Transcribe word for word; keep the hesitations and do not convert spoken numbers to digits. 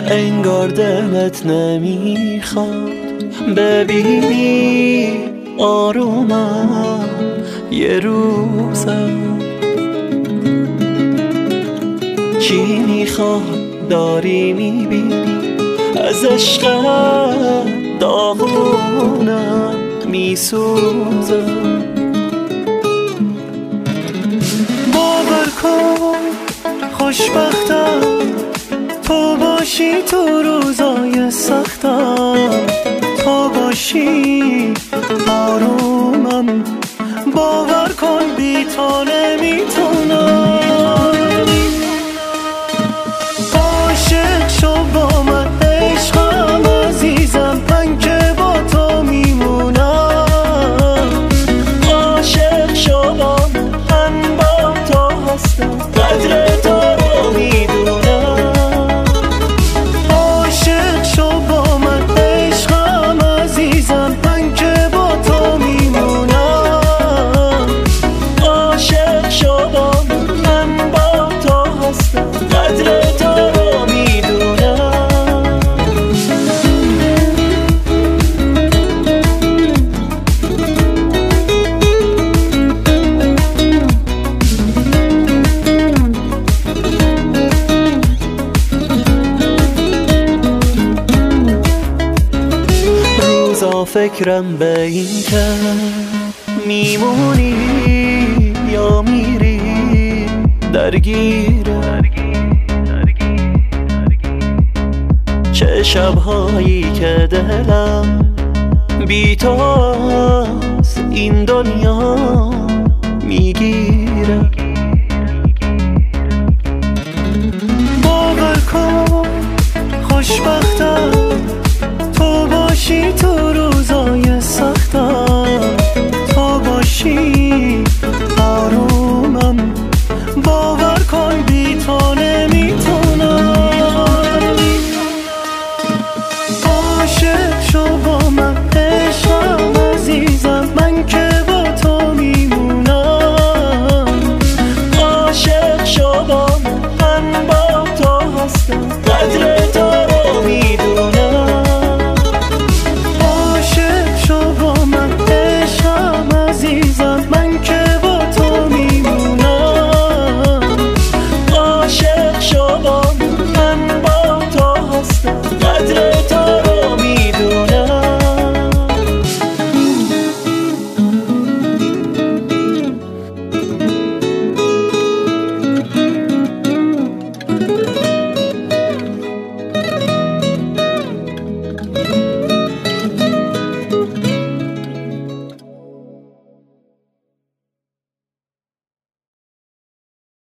انگار دلت نمیخواد ببینی آرومم یه روزم. چی میخواد داری میبینی از عشقت داغونم میسوزم. باور کن خوشبختم تو باشی تو روزای سختم، تو باشی آرومم. باور کن بی تو نمیتونم. عاشق شو با من عشقم عزیزم، من که با تو میمونم. عاشق شو با من، من با تو هستم، قدر تو رو میدونم. عاشق شو با من عشقم عزیزم، من که با تو میمونم. عاشق شو با من، من با تو هستم، قدر تو رو میدونم. روزا فکرم به این که میمونی یا میری درگیره. چه شبهایی که دلم بی تو از این دنیا میگیره.